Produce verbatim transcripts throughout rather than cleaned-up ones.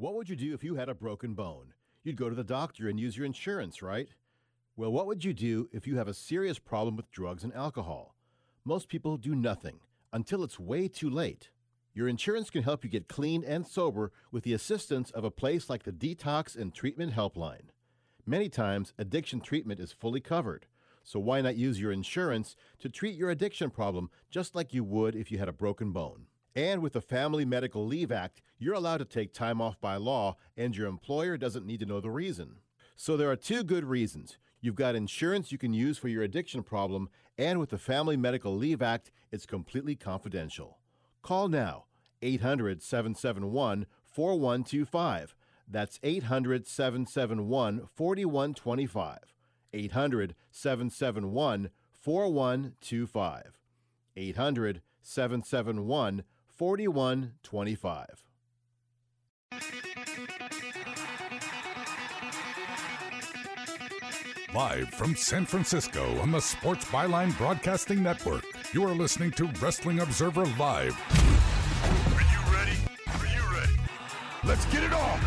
What would you do if you had a broken bone? You'd go to the doctor and use your insurance, right? Well, what would you do if you have a serious problem with drugs and alcohol? Most people do nothing until it's way too late. Your insurance can help you get clean and sober with the assistance of a place like the Detox and Treatment Helpline. Many times, addiction treatment is fully covered, so why not use your insurance to treat your addiction problem just like you would if you had a broken bone? And with the Family Medical Leave Act, you're allowed to take time off by law, and your employer doesn't need to know the reason. So there are two good reasons. You've got insurance you can use for your addiction problem, and with the Family Medical Leave Act, it's completely confidential. Call now, eight hundred, seven seven one, four one two five. That's eight hundred, seven seven one, four one two five. eight hundred, seven seven one, four one two five. eight hundred, seven seven one, four one two five. Live from San Francisco on the Sports Byline Broadcasting Network, you are listening to Wrestling Observer Live. Are you ready? Are you ready? Let's get it on!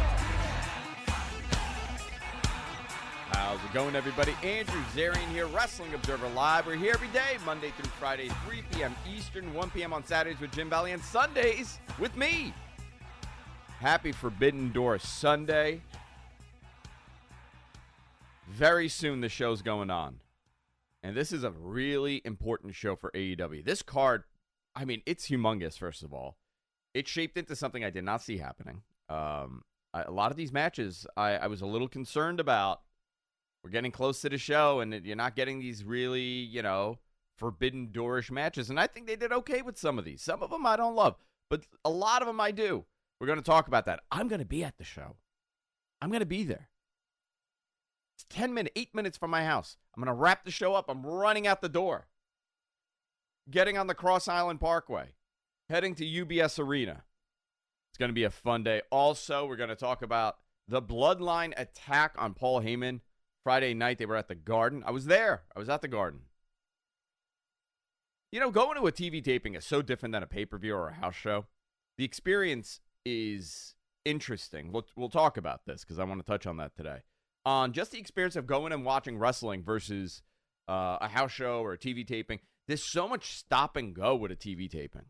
How's it going, everybody? Andrew Zarian here, Wrestling Observer Live. We're here every day, Monday through Friday, three p.m. Eastern, one p.m. on Saturdays with Jim Valley, and Sundays with me. Happy Forbidden Door Sunday. Very soon the show's going on. And this is a really important show for A E W. This card, I mean, it's humongous, first of all. It's shaped into something I did not see happening. Um, I, a lot of these matches I, I was a little concerned about. We're getting close to the show, and you're not getting these really, you know, Forbidden Door-ish matches. And I think they did okay with some of these. Some of them I don't love, but a lot of them I do. We're going to talk about that. I'm going to be at the show. I'm going to be there. It's ten minutes, eight minutes from my house. I'm going to wrap the show up. I'm running out the door. Getting on the Cross Island Parkway. Heading to U B S Arena. It's going to be a fun day. Also, we're going to talk about the Bloodline attack on Paul Heyman. Friday night, they were at the Garden. I was there. I was at the Garden. You know, going to a T V taping is so different than a pay-per-view or a house show. The experience is interesting. We'll, we'll talk about this because I want to touch on that today. On just the experience of going and watching wrestling versus uh, a house show or a T V taping. There's so much stop and go with a T V taping.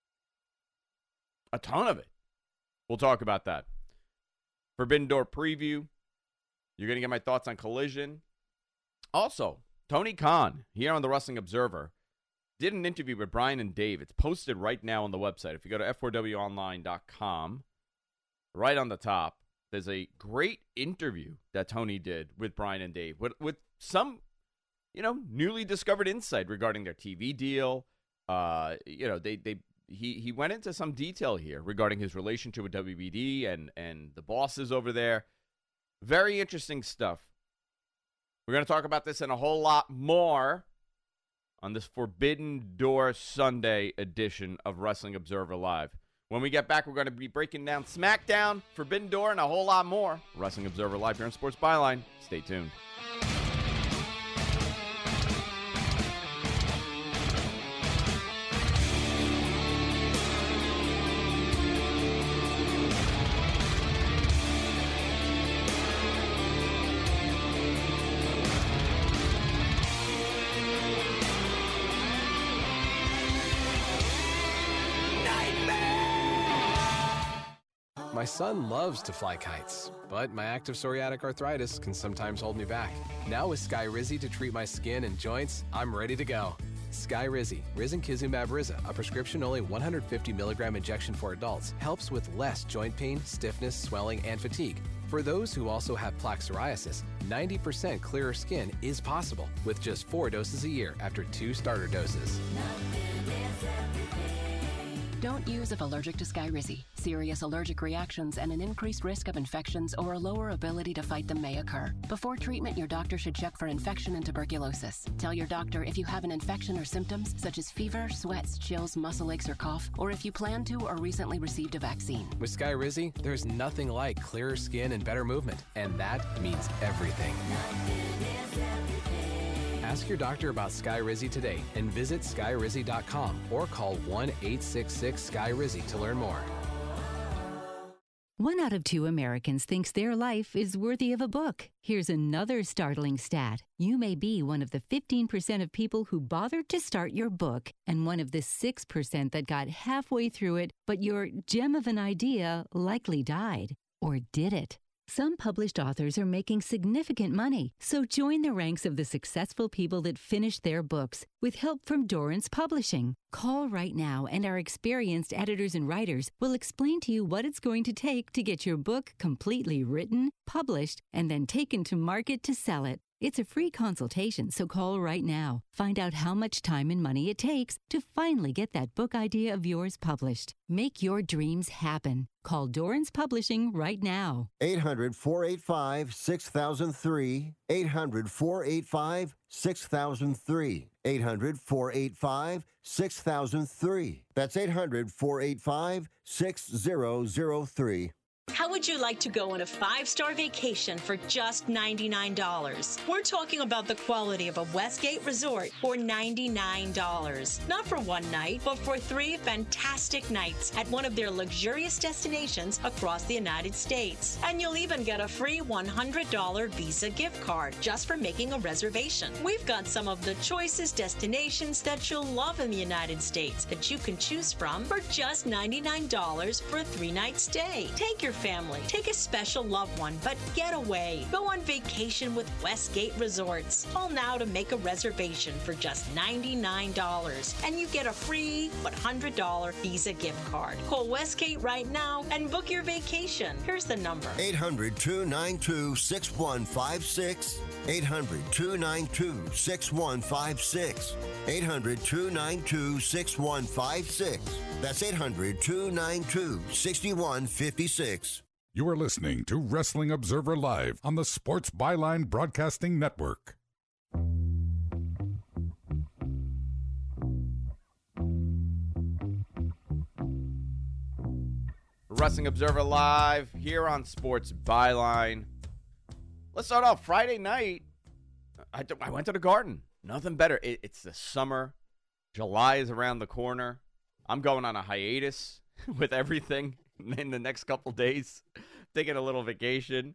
A ton of it. We'll talk about that. Forbidden Door preview. You're going to get my thoughts on Collision. Also, Tony Khan, here on the Wrestling Observer, did an interview with Brian and Dave. It's posted right now on the website. If you go to F four W online dot com, right on the top, there's a great interview that Tony did with Brian and Dave with, with some, you know, newly discovered insight regarding their T V deal. Uh, you know, they they he he went into some detail here regarding his relationship with W B D and and the bosses over there. Very interesting stuff. We're going to talk about this and a whole lot more on this Forbidden Door Sunday edition of Wrestling Observer Live. When we get back, we're going to be breaking down SmackDown, Forbidden Door, and a whole lot more. Wrestling Observer Live here on Sports Byline. Stay tuned. My son loves to fly kites, but my active psoriatic arthritis can sometimes hold me back. Now with Skyrizi to treat my skin and joints, I'm ready to go. Skyrizi, Risankizumab Riza, a prescription-only one hundred fifty milligram injection for adults, helps with less joint pain, stiffness, swelling, and fatigue. For those who also have plaque psoriasis, ninety percent clearer skin is possible with just four doses a year after two starter doses. Don't use if allergic to Skyrizi. Serious allergic reactions and an increased risk of infections or a lower ability to fight them may occur. Before treatment, your doctor should check for infection and tuberculosis. Tell your doctor if you have an infection or symptoms such as fever, sweats, chills, muscle aches, or cough, or if you plan to or recently received a vaccine. With Skyrizi, there's nothing like clearer skin and better movement, and that means everything. Ask your doctor about Skyrizi today and visit Skyrizi dot com or call one eight six six Skyrizi to learn more. One out of two Americans thinks their life is worthy of a book. Here's another startling stat. You may be one of the fifteen percent of people who bothered to start your book and one of the six percent that got halfway through it, but your gem of an idea likely died. Or did it? Some published authors are making significant money, so join the ranks of the successful people that finished their books with help from Dorrance Publishing. Call right now and our experienced editors and writers will explain to you what it's going to take to get your book completely written, published, and then taken to market to sell it. It's a free consultation, so call right now. Find out how much time and money it takes to finally get that book idea of yours published. Make your dreams happen. Call Dorrance Publishing right now. eight hundred, four eight five, six thousand three. eight hundred, four eight five, six thousand three. eight hundred, four eight five, six thousand three. That's eight hundred, four eight five, six thousand three. How would you like to go on a five-star vacation for just ninety-nine dollars? We're talking about the quality of a Westgate resort for ninety-nine dollars. Not for one night, but for three fantastic nights at one of their luxurious destinations across the United States. And you'll even get a free one hundred dollars Visa gift card just for making a reservation. We've got some of the choicest destinations that you'll love in the United States that you can choose from for just ninety-nine dollars for a three-night stay. Take your family, take a special loved one, but get away. Go on vacation with Westgate Resorts. Call now to make a reservation for just ninety-nine dollars, and you get a free one hundred dollars Visa gift card. Call Westgate right now and book your vacation. Here's the number. eight hundred, two nine two, six one five six. eight hundred, two nine two, six one five six. eight hundred, two nine two, six one five six. That's eight hundred, two nine two, six one five six. You are listening to Wrestling Observer Live on the Sports Byline Broadcasting Network. Wrestling Observer Live here on Sports Byline. Let's start off Friday night. I, I went to the Garden. Nothing better. It, it's the summer. July is around the corner. I'm going on a hiatus with everything in the next couple days. Taking a little vacation.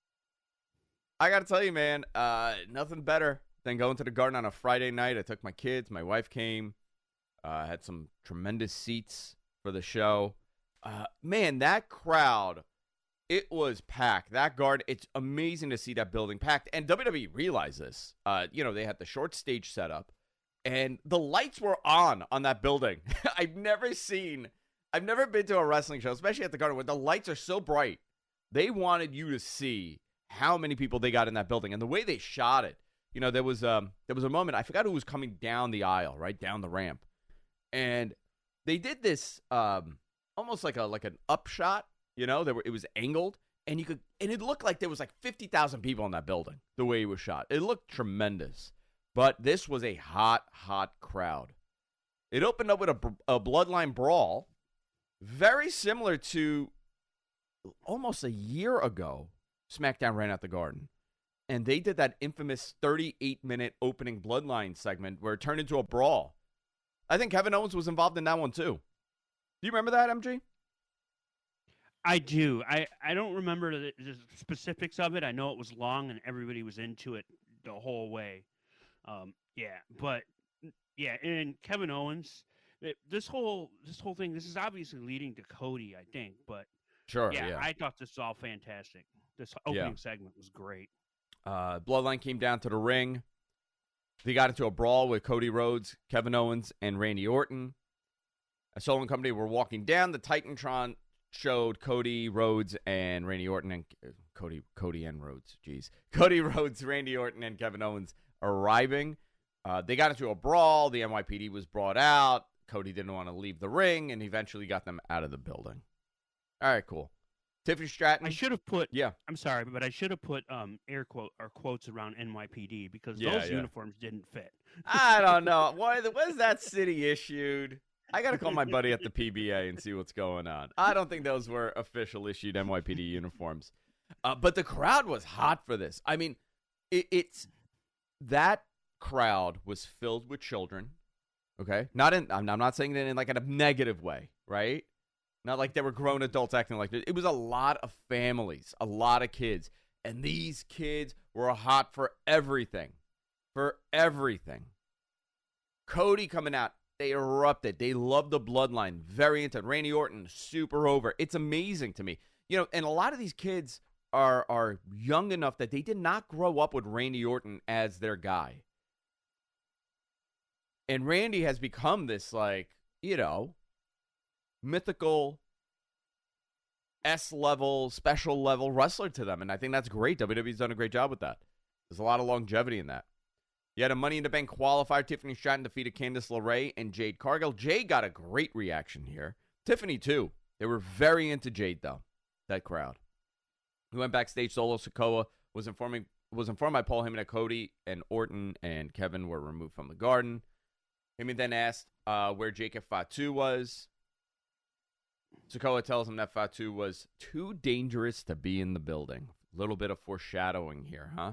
I got to tell you, man, uh, nothing better than going to the Garden on a Friday night. I took my kids. My wife came. Uh, had some tremendous seats for the show. Uh, man, that crowd, it was packed. That Garden, it's amazing to see that building packed. And W W E realized this. Uh, you know, they had the short stage set up, and the lights were on on that building. I've never seen, I've never been to a wrestling show, especially at the Garden, where the lights are so bright. They wanted you to see how many people they got in that building. And the way they shot it, you know, there was um there was a moment, I forgot who was coming down the aisle, right, down the ramp. And they did this um almost like a like an upshot, you know, there were, it was angled, and you could and it looked like there was like fifty thousand people in that building, the way it was shot. It looked tremendous. But this was a hot, hot crowd. It opened up with a, a bloodline brawl, very similar to almost a year ago, SmackDown ran at the Garden. And they did that infamous thirty-eight minute opening bloodline segment where it turned into a brawl. I think Kevin Owens was involved in that one, too. Do you remember that, M G? I do. I, I don't remember the, the specifics of it. I know it was long and everybody was into it the whole way. Um, yeah, but, yeah, and Kevin Owens, it, this whole this whole thing, this is obviously leading to Cody, I think, but Sure, yeah, yeah. I thought this was all fantastic. This opening Yeah. segment was great. Uh, Bloodline came down to the ring. They got into a brawl with Cody Rhodes, Kevin Owens, and Randy Orton. A Solo and Company were walking down. The Titantron showed Cody Rhodes and Randy Orton and uh, Cody Cody and Rhodes. Jeez, Cody Rhodes, Randy Orton, and Kevin Owens arriving. Uh, they got into a brawl. The N Y P D was brought out. Cody didn't want to leave the ring, and eventually got them out of the building. All right, cool. Tiffany Stratton. I should have put. Yeah. I'm sorry, but I should have put um, air quote or quotes around N Y P D because Yeah, those yeah. uniforms didn't fit. I don't know. What was that city issued? I got to call my buddy at the P B A and see what's going on. I don't think those were official issued N Y P D uniforms. Uh, but the crowd was hot for this. I mean, it, it's that crowd was filled with children. Okay, not in. I'm, I'm not saying it in like a negative way, right? Not like they were grown adults acting like this. It was a lot of families, a lot of kids. And these kids were hot for everything. For everything. Cody coming out. They erupted. They loved the bloodline. Very into it. Randy Orton, super over. It's amazing to me. You know, and a lot of these kids are are young enough that they did not grow up with Randy Orton as their guy. And Randy has become this, like, you know, mythical S-level, special level wrestler to them. And I think that's great. W W E's done a great job with that. There's a lot of longevity in that. You had a Money in the Bank qualifier. Tiffany Stratton defeated Candice LeRae and Jade Cargill. Jade got a great reaction here. Tiffany, too. They were very into Jade, though, that crowd. We went backstage. Solo Sikoa was informing was informed by Paul Heyman that Cody and Orton and Kevin were removed from the Garden. Heyman then asked uh, where Jacob Fatu was. Sikoa tells him that Fatu was too dangerous to be in the building. A little bit of foreshadowing here, huh?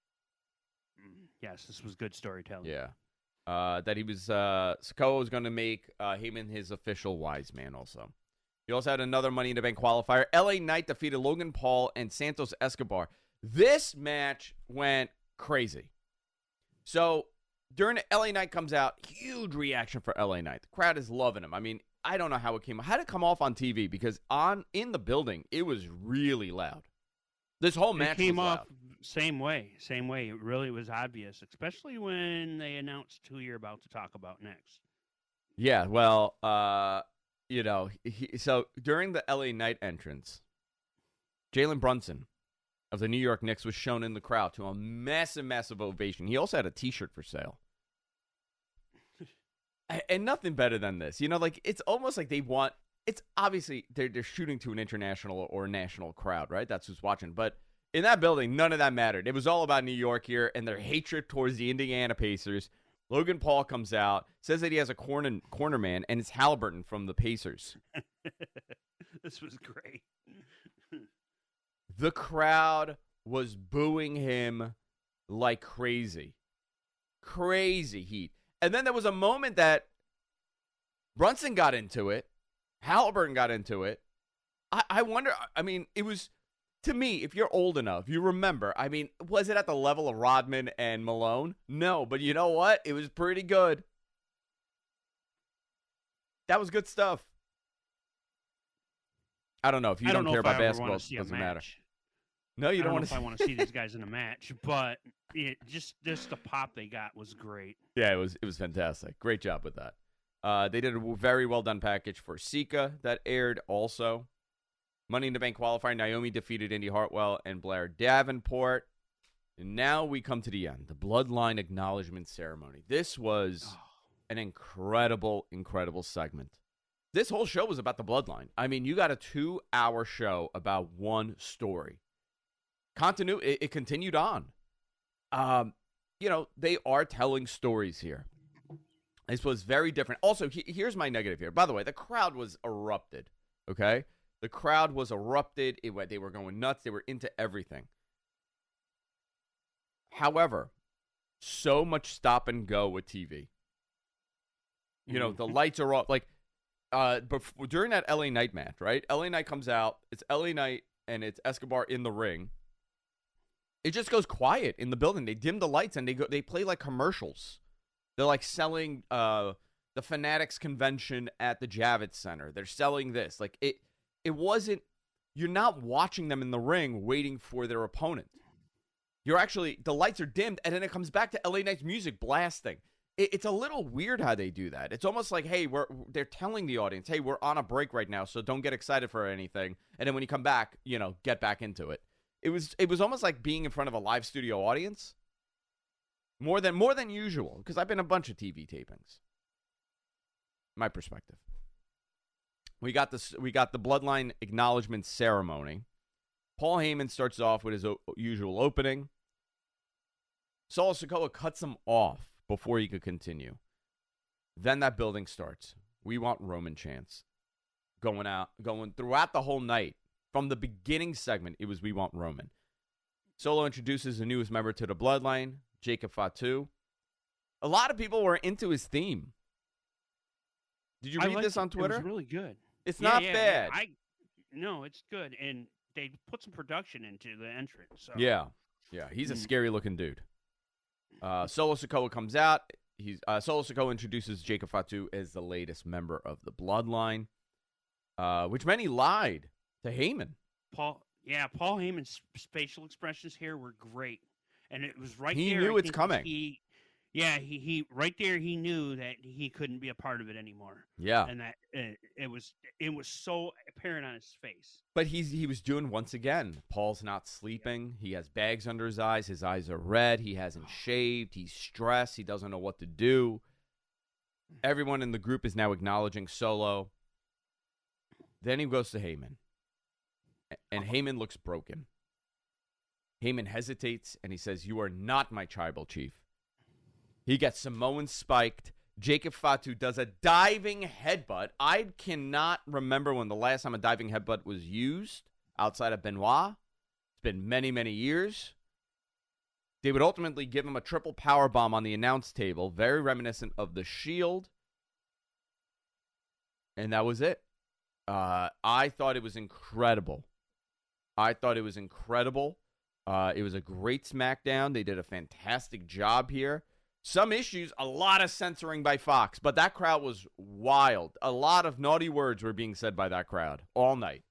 Yes, this was good storytelling. Yeah. Uh, that he was, uh, Sikoa was going to make uh, Heyman his official wise man also. He also had another Money in the Bank qualifier. L A Knight defeated Logan Paul and Santos Escobar. This match went crazy. So, during L A Knight comes out, huge reaction for L A Knight. The crowd is loving him. I mean, I don't know how it came. How did it come off on T V? Because on in the building, it was really loud. This whole match it came was off loud. Same way, same way. It really was obvious, especially when they announced who you're about to talk about next. Yeah, well, uh, you know, he, so during the L A Knight entrance, Jalen Brunson of the New York Knicks was shown in the crowd to a massive, massive ovation. He also had a T-shirt for sale. And nothing better than this. You know, like, it's almost like they want, it's obviously, they're, they're shooting to an international or national crowd, right? That's who's watching. But in that building, none of that mattered. It was all about New York here and their hatred towards the Indiana Pacers. Logan Paul comes out, says that he has a corner, corner man, and it's Halliburton from the Pacers. This was great. The crowd was booing him like crazy. Crazy heat. And then there was a moment that Brunson got into it. Halliburton got into it. I, I wonder, I mean, it was, to me, if you're old enough, you remember, I mean, was it at the level of Rodman and Malone? No, but you know what? It was pretty good. That was good stuff. I don't know. If you I don't, don't care know if about I ever basketball, wanna it see a doesn't matter. match. No, you I don't, don't want know to if I want to see these guys in a match, but it just just the pop they got was great. Yeah, it was it was fantastic. Great job with that. Uh, they did a very well done package for Sika that aired also. Money in the Bank qualifier, Naomi defeated Indy Hartwell and Blair Davenport. And now we come to the end, the Bloodline Acknowledgement Ceremony. This was an incredible, incredible segment. This whole show was about the Bloodline. I mean, you got a two-hour show about one story. Continue, it, it continued on. Um, you know, they are telling stories here. This was very different. Also, he, here's my negative here. By the way, the crowd was erupted, okay? The crowd was erupted. It, they were going nuts. They were into everything. However, so much stop and go with T V. You know, the lights are off. Like, uh, before, during that L A Knight match, right? L A Knight comes out. It's L A Knight and it's Escobar in the ring. It just goes quiet in the building. They dim the lights and they go. They play like commercials. They're like selling uh, the Fanatics convention at the Javits Center. They're selling this. Like it. It wasn't. You're not watching them in the ring waiting for their opponent. You're actually, the lights are dimmed, and then it comes back to L A Knight's music blasting. It, it's a little weird how they do that. It's almost like, hey, we're they're telling the audience, hey, we're on a break right now, so don't get excited for anything. And then when you come back, you know, get back into it. It was it was almost like being in front of a live studio audience. More than more than usual, because I've been a bunch of T V tapings. My perspective. We got this. We got the Bloodline Acknowledgement Ceremony. Paul Heyman starts off with his o- usual opening. Solo Sikoa cuts him off before he could continue. Then that building starts. We want Roman chants going out, going throughout the whole night. From the beginning segment, it was We Want Roman. Solo introduces the newest member to the Bloodline, Jacob Fatu. A lot of people were into his theme. Did you read this on Twitter? It was really good. It's Yeah, not yeah, bad. Yeah. I no, it's good, and they put some production into the entrance. So. Yeah, yeah, he's a Mm. scary looking dude. Uh, Solo Sikoa comes out. He's uh, Solo Sikoa introduces Jacob Fatu as the latest member of the Bloodline, uh, which many lied to Heyman. Paul, yeah, Paul Heyman's facial expressions here were great, and it was right He there. knew I it's think coming. He, yeah, he, he right there. He knew that he couldn't be a part of it anymore. Yeah. and that uh, it was it was so apparent on his face. But he's he was doing once again. Paul's not sleeping. He has bags under his eyes. His eyes are red. He hasn't shaved. He's stressed. He doesn't know what to do. Everyone in the group is now acknowledging Solo. Then he goes to Heyman. And Heyman looks broken. Heyman hesitates and he says, "You are not my tribal chief." He gets Samoan spiked. Jacob Fatu does a diving headbutt. I cannot remember when the last time a diving headbutt was used outside of Benoit. It's been many, many years. They would ultimately give him a triple power bomb on the announce table, very reminiscent of the Shield. And that was it. Uh, I thought it was incredible. I thought it was incredible. Uh, it was a great SmackDown. They did a fantastic job here. Some issues, a lot of censoring by Fox, but that crowd was wild. A lot of naughty words were being said by that crowd all night.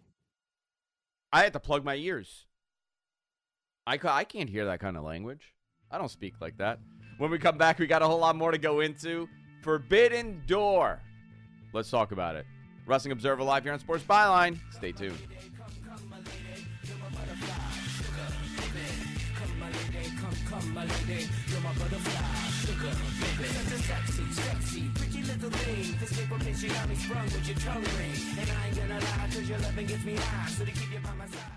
I had to plug my ears. I, ca- I can't hear that kind of language. I don't speak like that. When we come back, we got a whole lot more to go into. Forbidden Door. Let's talk about it. Wrestling Observer Live here on Sports Byline. Stay tuned. Come, my lady, you're my butterfly, sugar, baby. Such a sexy, sexy, pretty little thing. This paper bitch, you got me sprung with your tongue ring. And I ain't gonna lie, cause your loving gets me high. So to keep you by my side.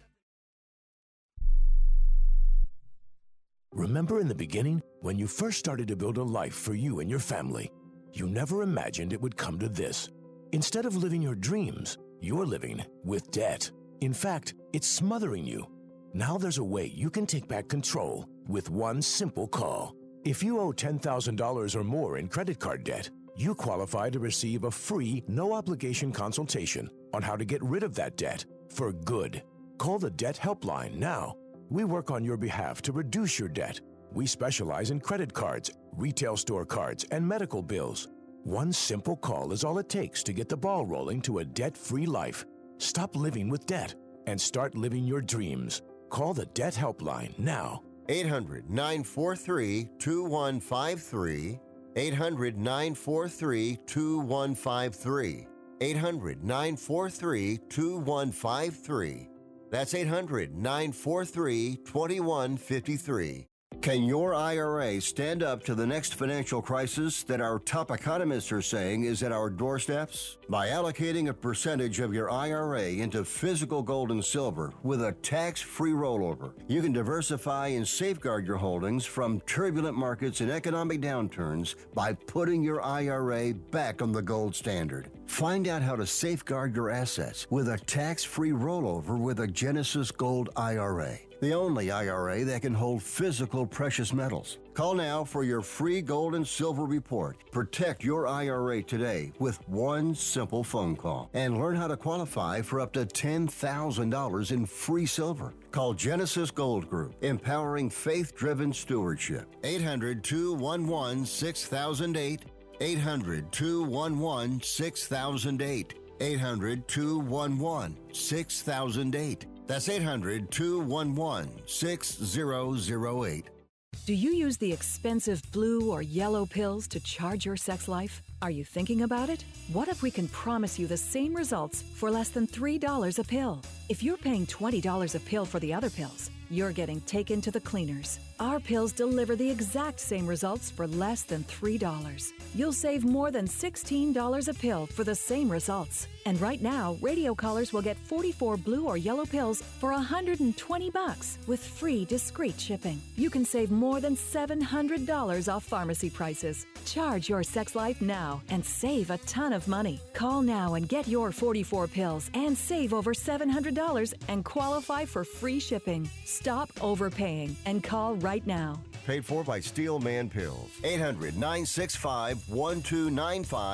Remember in the beginning, when you first started to build a life for you and your family, you never imagined it would come to this. Instead of living your dreams, you're living with debt. In fact, it's smothering you. Now there's a way you can take back control with one simple call. If you owe ten thousand dollars or more in credit card debt, you qualify to receive a free, no-obligation consultation on how to get rid of that debt for good. Call the Debt Helpline now. We work on your behalf to reduce your debt. We specialize in credit cards, retail store cards, and medical bills. One simple call is all it takes to get the ball rolling to a debt-free life. Stop living with debt and start living your dreams. Call the Debt Helpline now. eight hundred, nine four three, two one five three. eight hundred, nine four three, two one five three. eight hundred, nine four three, two one five three. That's eight hundred, nine four three, two one five three. Can your I R A stand up to the next financial crisis that our top economists are saying is at our doorsteps? By allocating a percentage of your I R A into physical gold and silver with a tax-free rollover, you can diversify and safeguard your holdings from turbulent markets and economic downturns by putting your I R A back on the gold standard. Find out how to safeguard your assets with a tax-free rollover with a Genesis Gold I R A. The only I R A that can hold physical precious metals. Call now for your free gold and silver report. Protect your I R A today with one simple phone call and learn how to qualify for up to ten thousand dollars in free silver. Call Genesis Gold Group, empowering faith-driven stewardship. eight hundred, two one one, six thousand eight. eight hundred, two one one, six thousand eight. eight hundred, two one one, six thousand eight. That's eight hundred, two one one, six thousand eight. Do you use the expensive blue or yellow pills to charge your sex life? Are you thinking about it? What if we can promise you the same results for less than three dollars a pill? If you're paying twenty dollars a pill for the other pills, you're getting taken to the cleaners. Our pills deliver the exact same results for less than three dollars. You'll save more than sixteen dollars a pill for the same results. And right now, radio callers will get forty-four blue or yellow pills for one hundred twenty bucks with free discreet shipping. You can save more than seven hundred dollars off pharmacy prices. Charge your sex life now and save a ton of money. Call now and get your forty-four pills and save over seven hundred dollars and qualify for free shipping. Stop overpaying and call right now. Paid for by Steel Man Pills. eight hundred, nine six five, one two nine five.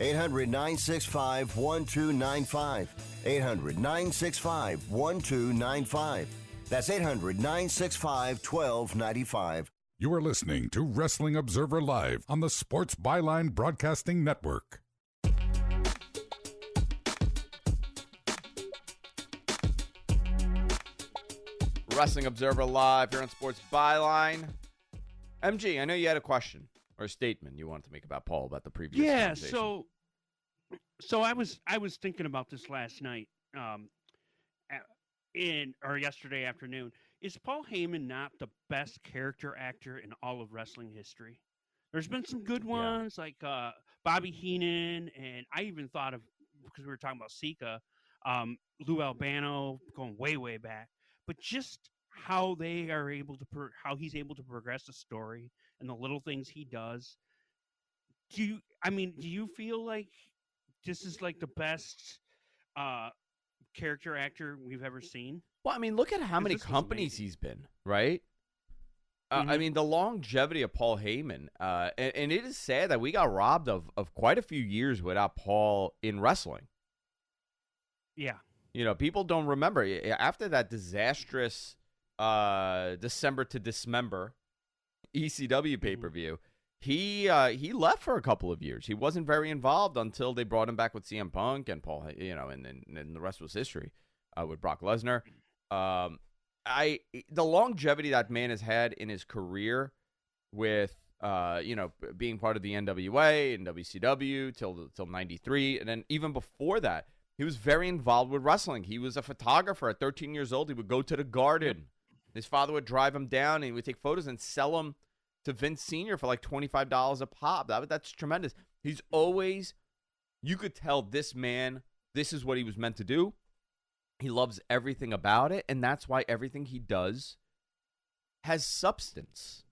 eight hundred, nine six five, one two nine five. eight hundred, nine six five, one two nine five. That's eight hundred, nine six five, one two nine five. You are listening to Wrestling Observer Live on the Sports Byline Broadcasting Network. Wrestling Observer Live here on Sports Byline. M G, I know you had a question or a statement you wanted to make about Paul about the previous Yeah, conversation. so so I was I was thinking about this last night, um, in or yesterday afternoon. Is Paul Heyman not the best character actor in all of wrestling history? There's been some good ones yeah. like uh, Bobby Heenan, and I even thought of, because we were talking about Sika, um, Lou Albano, going way way back. But just how they are able to, pro- how he's able to progress the story and the little things he does. Do you, I mean, do you feel like this is like the best uh, character actor we've ever seen? Well, I mean, look at how many companies he's been, right? Uh, mm-hmm. I mean, the longevity of Paul Heyman, uh, and, and it is sad that we got robbed of, of quite a few years without Paul in wrestling. Yeah. You know, people don't remember. After that disastrous uh, December to Dismember E C W pay-per-view, he uh, he left for a couple of years. He wasn't very involved until they brought him back with C M Punk and Paul, you know, and, and, and the rest was history uh, with Brock Lesnar. Um, I the longevity that man has had in his career with, uh, you know, being part of the N W A and W C W till till ninety-three, and then even before that, he was very involved with wrestling. He was a photographer at thirteen years old. He would go to the Garden. His father would drive him down, and he would take photos and sell them to Vince Senior for like twenty-five dollars a pop. That, that's tremendous. He's always, you could tell this man, this is what he was meant to do. He loves everything about it, and that's why everything he does has substance.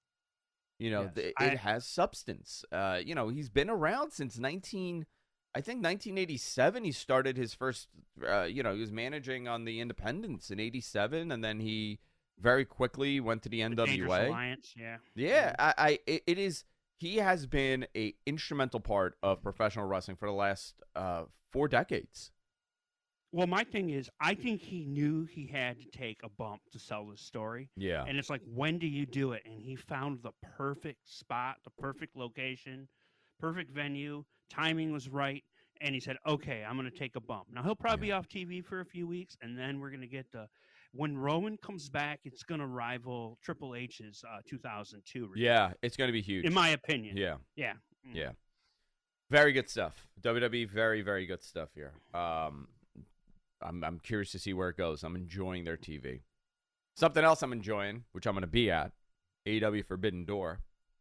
You know, yes, th- I, it has substance. Uh, you know, he's been around since nineteen... I think nineteen eighty-seven, he started his first, uh, you know, he was managing on the Independents in eighty-seven, and then he very quickly went to the N W A. Dangerous Alliance, yeah. Yeah, I, I, it is, he has been a instrumental part of professional wrestling for the last uh, four decades. Well, my thing is, I think he knew he had to take a bump to sell this story. Yeah. And it's like, when do you do it? And he found the perfect spot, the perfect location, perfect venue. Timing was right, and he said, okay, I'm going to take a bump. Now, he'll probably yeah. be off T V for a few weeks, and then we're going to get the – when Roman comes back, it's going to rival Triple H's uh, two thousand two. Return. Yeah, it's going to be huge. In my opinion. Yeah. Yeah. Mm. Yeah. Very good stuff. W W E, very, very good stuff here. Um, I'm, I'm curious to see where it goes. I'm enjoying their T V. Something else I'm enjoying, which I'm going to be at, A E W Forbidden Door.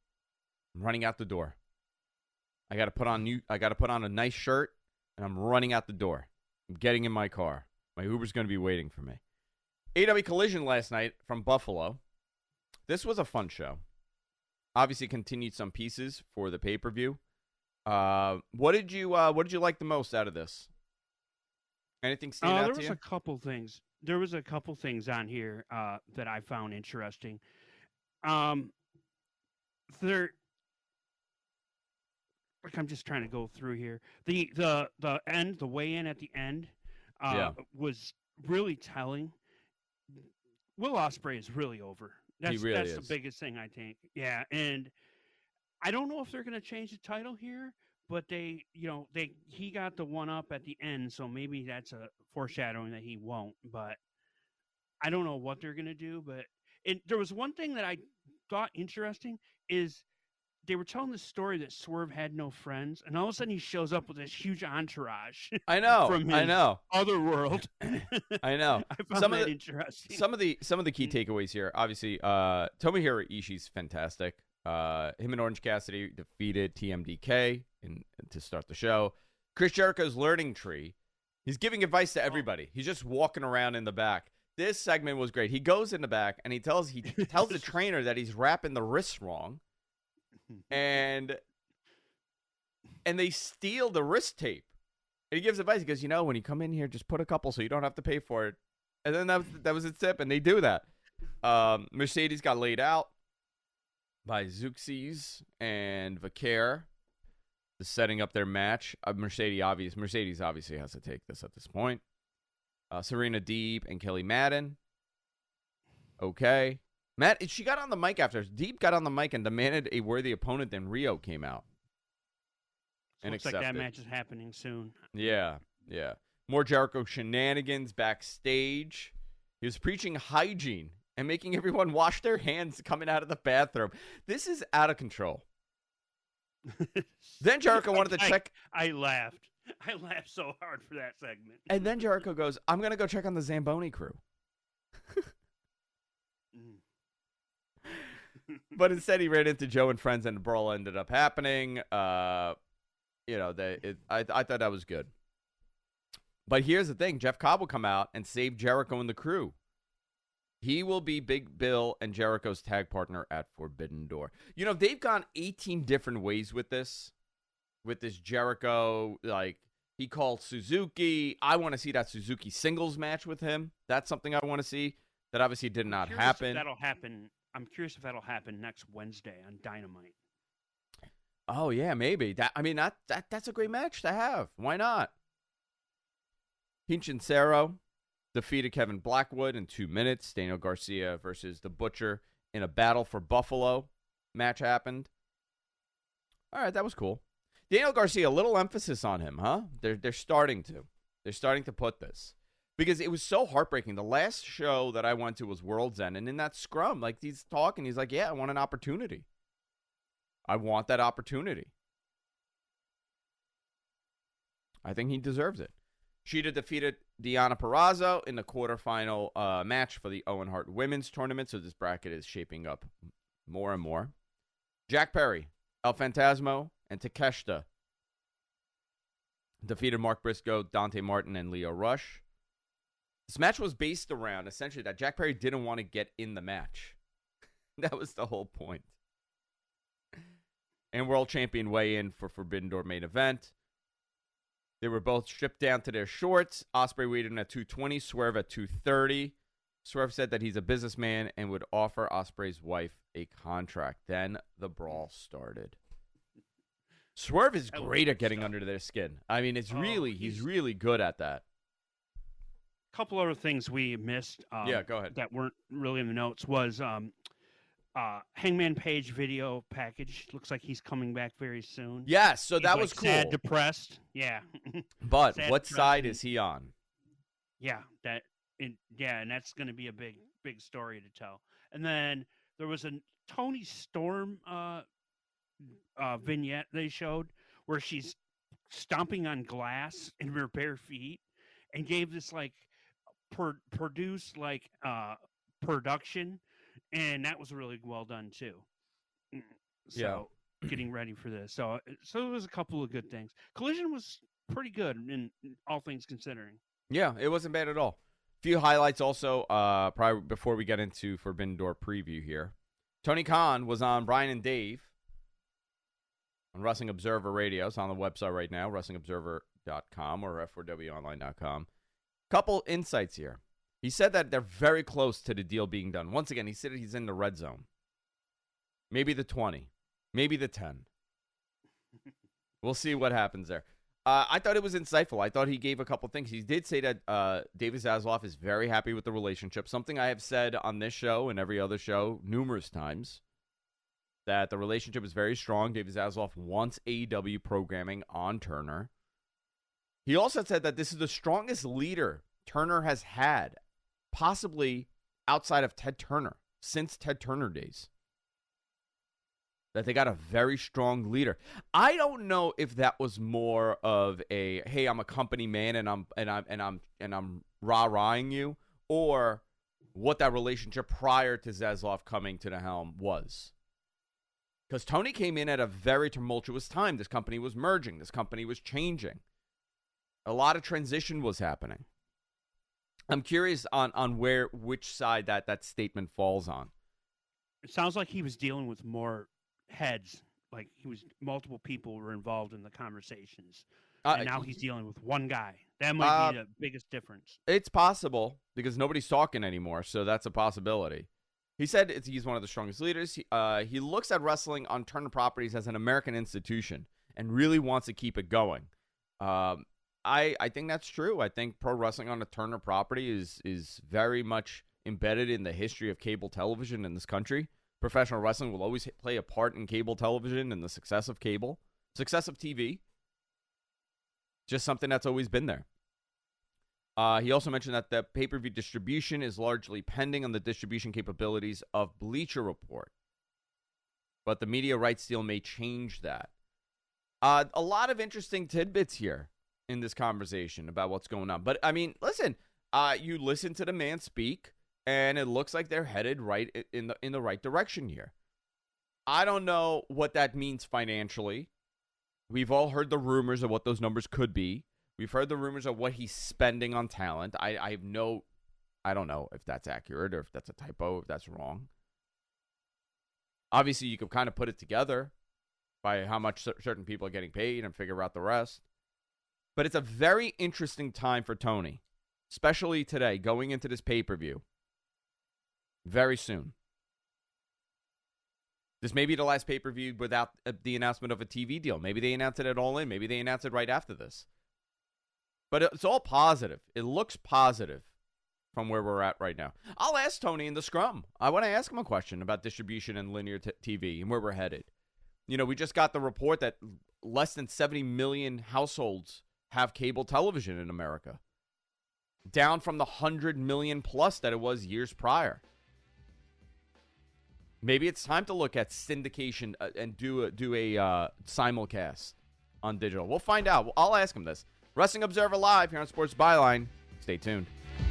I'm running out the door. I got to put on new. I got to put on a nice shirt, and I'm running out the door. I'm getting in my car. My Uber's going to be waiting for me. A E W Collision last night from Buffalo. This was a fun show. Obviously, continued some pieces for the pay per view. Uh, what did you uh, What did you like the most out of this? Anything stand uh, out there to was you? a couple things. There was a couple things on here uh, that I found interesting. Um, there. Like I'm just trying to go through here. The the the end, the weigh in at the end, uh, yeah. was really telling. Will Ospreay is really over. That's, he really that's is. the biggest thing, I think. Yeah, and I don't know if they're going to change the title here, but they, you know, they he got the one up at the end, so maybe that's a foreshadowing that he won't. But I don't know what they're going to do. But it, there was one thing that I thought interesting is. They were telling the story that Swerve had no friends, and all of a sudden he shows up with this huge entourage. I know. From his I know. Other world. I know. I found some that of the, interesting. Some of the some of the key takeaways here. Obviously, uh, Tomohiro Ishii's fantastic. Uh, him and Orange Cassidy defeated T M D K in, to start the show. Chris Jericho's learning tree. He's giving advice to everybody. He's just walking around in the back. This segment was great. He goes in the back and he tells he tells the trainer that he's wrapping the wrists wrong. And and they steal the wrist tape. And he gives advice. He goes, you know, when you come in here, just put a couple so you don't have to pay for it. And then that was, that was its tip, and they do that. Um, Mercedes got laid out by Zeuxis and Vaquer. the setting up their match. Uh, Mercedes, obvious, Mercedes obviously has to take this at this point. Uh, Serena Deeb and Kelly Madden. Okay. Matt, she got on the mic after. Deeb got on the mic and demanded a worthy opponent, then Rio came out. And Looks accepted. like that match is happening soon. Yeah, yeah. More Jericho shenanigans backstage. He was preaching hygiene and making everyone wash their hands coming out of the bathroom. This is out of control. Then Jericho wanted to I, check. I laughed. I laughed so hard for that segment. And then Jericho goes, I'm going to go check on the Zamboni crew. But instead he ran into Joe and friends and the brawl ended up happening. Uh, you know, they, it, I, I thought that was good. But here's the thing. Jeff Cobb will come out and save Jericho and the crew. He will be Big Bill and Jericho's tag partner at Forbidden Door. You know, they've gone eighteen different ways with this. With this Jericho, like, he called Suzuki. I want to see that Suzuki singles match with him. That's something I want to see. That obviously did not Curious happen. If that'll happen. I'm curious if that'll happen next Wednesday on Dynamite. Oh, yeah, maybe. That I mean, that, that that's a great match to have. Why not? Pincincero defeated Kevin Blackwood in two minutes. Daniel Garcia versus The Butcher in a battle for Buffalo match happened. All right, that was cool. Daniel Garcia, a little emphasis on him, huh? They're they're starting to. They're starting to put this. Because it was so heartbreaking. The last show that I went to was World's End, and in that scrum, like, he's talking, he's like, yeah, I want an opportunity. I want that opportunity. I think he deserves it. Sheeta defeated Deonna Purrazzo in the quarterfinal uh, match for the Owen Hart Women's Tournament, so this bracket is shaping up more and more. Jack Perry, El Phantasmo, and Takeshita defeated Mark Briscoe, Dante Martin, and Leo Rush. This match was based around, essentially, that Jack Perry didn't want to get in the match. That was the whole point. And World Champion weigh-in for Forbidden Door main event. They were both stripped down to their shorts. Ospreay weighed in at two twenty, Swerve at two thirty. Swerve said that he's a businessman and would offer Ospreay's wife a contract. Then the brawl started. Swerve is great at getting under their skin. I mean, it's really, oh, he's, he's really good at that. A couple other things we missed. Um, yeah, go ahead. That weren't really in the notes was um, uh, Hangman Page video package. Looks like he's coming back very soon. Yes, so he's that like was cool. Sad, depressed. Yeah. But Sad, what depressed, side is he on? Yeah, that. It, yeah, and that's going to be a big, big story to tell. And then there was a Tony Storm uh, uh, vignette they showed where she's stomping on glass in her bare feet and gave this like per, produced like uh, production, and that was really well done too. So yeah. Getting ready for this. So so there was a couple of good things. Collision was pretty good in, in all things considering. Yeah, it wasn't bad at all. Few highlights also, uh, prior, before we get into Forbidden Door preview here. Tony Khan was on Brian and Dave on Wrestling Observer Radio. It's on the website right now, wrestling observer dot com or f four w online dot com. Couple insights here. He said that they're very close to the deal being done. Once again, he said he's in the red zone. Maybe the twenty. Maybe the ten. We'll see what happens there. Uh, I thought it was insightful. I thought he gave a couple things. He did say that uh, David Zaslav is very happy with the relationship, something I have said on this show and every other show numerous times, that the relationship is very strong. David Zaslav wants A E W programming on Turner. He also said that this is the strongest leader Turner has had, possibly outside of Ted Turner, since Ted Turner days. That they got a very strong leader. I don't know if that was more of a, hey, I'm a company man and I'm and I'm and I'm and I'm rah-rahing you, or what that relationship prior to Zaslav coming to the helm was. Because Tony came in at a very tumultuous time. This company was merging. This company was changing. A lot of transition was happening. I'm curious on on where which side that that statement falls on. It sounds like he was dealing with more heads, like he was multiple people were involved in the conversations, uh, and now he's dealing with one guy. That might uh, be the biggest difference. It's possible because nobody's talking anymore, so that's a possibility. He said it's, he's one of the strongest leaders. He, uh, he looks at wrestling on Turner Properties as an American institution, and really wants to keep it going. Um, I I think that's true. I think pro wrestling on the Turner property is is very much embedded in the history of cable television in this country. Professional wrestling will always play a part in cable television and the success of cable, success of T V. Just something that's always been there. Uh, he also mentioned that the pay-per-view distribution is largely pending on the distribution capabilities of Bleacher Report. But the media rights deal may change that. Uh, a lot of interesting tidbits here in this conversation about what's going on. But, I mean, listen, uh, you listen to the man speak, and it looks like they're headed right in the in the right direction here. I don't know what that means financially. We've all heard the rumors of what those numbers could be. We've heard the rumors of what he's spending on talent. I, I have no, I don't know if that's accurate or if that's a typo, if that's wrong. Obviously, you could kind of put it together by how much certain people are getting paid and figure out the rest. But it's a very interesting time for Tony, especially today, going into this pay-per-view very soon. This may be the last pay-per-view without the announcement of a T V deal. Maybe they announced it at All In. Maybe they announced it right after this. But it's all positive. It looks positive from where we're at right now. I'll ask Tony in the scrum. I want to ask him a question about distribution and linear t- T V and where we're headed. You know, we just got the report that less than seventy million households have cable television in America, down from the one hundred million plus that it was years prior. Maybe it's time to look at syndication uh, and do a, do a uh, simulcast on digital. We'll find out. I'll ask him this. Wrestling Observer Live here on Sports Byline. Stay tuned.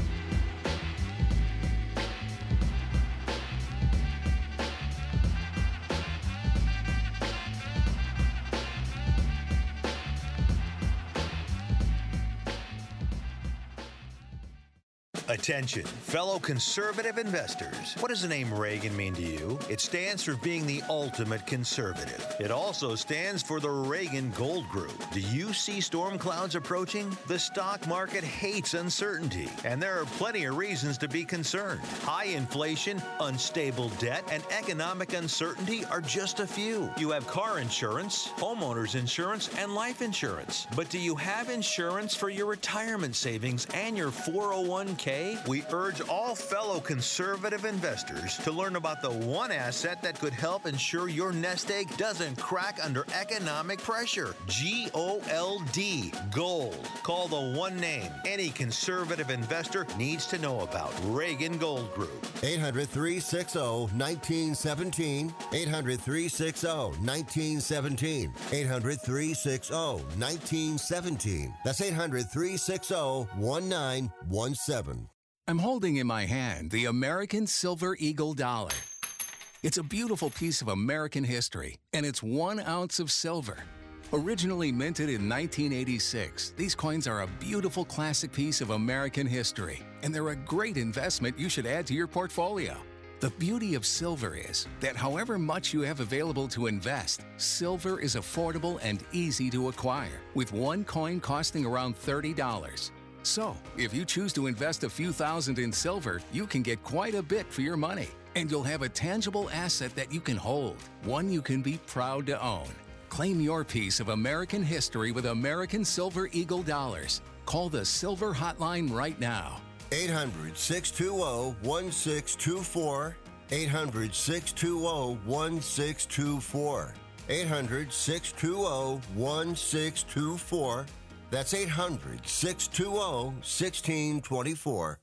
Attention, fellow conservative investors. What does the name Reagan mean to you? It stands for being the ultimate conservative. It also stands for the Reagan Gold Group. Do you see storm clouds approaching? The stock market hates uncertainty, and there are plenty of reasons to be concerned. High inflation, unstable debt, and economic uncertainty are just a few. You have car insurance, homeowners insurance, and life insurance. But do you have insurance for your retirement savings and your four oh one k? We urge all fellow conservative investors to learn about the one asset that could help ensure your nest egg doesn't crack under economic pressure. G O L D, Gold. Call the one name any conservative investor needs to know about. Reagan Gold Group. eight hundred, three six zero, one nine one seven. eight hundred, three six zero, one nine one seven. eight hundred, three six zero, one nine one seven. That's eight hundred, three six zero, one nine one seven. I'm holding in my hand the American Silver Eagle Dollar. It's a beautiful piece of American history, and it's one ounce of silver. Originally minted in nineteen eighty-six, these coins are a beautiful classic piece of American history, and they're a great investment you should add to your portfolio. The beauty of silver is that however much you have available to invest, silver is affordable and easy to acquire, with one coin costing around thirty dollars. So, if you choose to invest a few thousand in silver, you can get quite a bit for your money. And you'll have a tangible asset that you can hold, one you can be proud to own. Claim your piece of American history with American Silver Eagle Dollars. Call the Silver Hotline right now. eight hundred, six two zero, one six two four. eight hundred, six two zero, one six two four. eight hundred, six two zero, one six two four. That's eight hundred, six two zero, one six two four.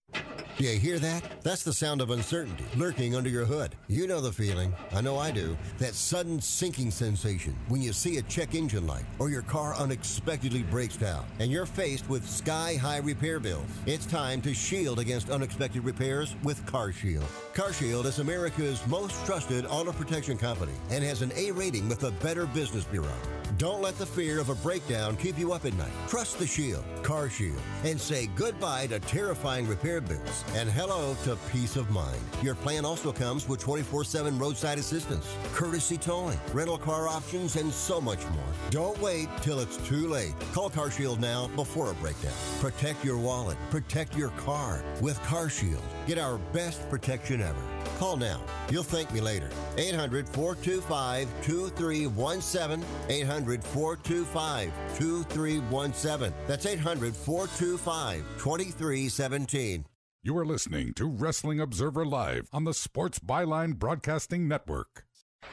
Do you hear that? That's the sound of uncertainty lurking under your hood. You know the feeling. I know I do. That sudden sinking sensation when you see a check engine light or your car unexpectedly breaks down and you're faced with sky-high repair bills. It's time to shield against unexpected repairs with CarShield. CarShield is America's most trusted auto protection company and has an A rating with the Better Business Bureau. Don't let the fear of a breakdown keep you up at night. Trust the Shield, CarShield, and say goodbye to terrifying repair bills and hello to peace of mind. Your plan also comes with twenty-four seven roadside assistance, courtesy towing, rental car options, and so much more. Don't wait till it's too late. Call CarShield now before a breakdown. Protect your wallet. Protect your car with CarShield. Get our best protection ever. Call now. You'll thank me later. eight hundred, four two five, two three one seven. eight hundred, hundred, four two five, two three one seven. That's eight hundred, four two five, two three one seven. You are listening to Wrestling Observer Live on the Sports Byline Broadcasting Network.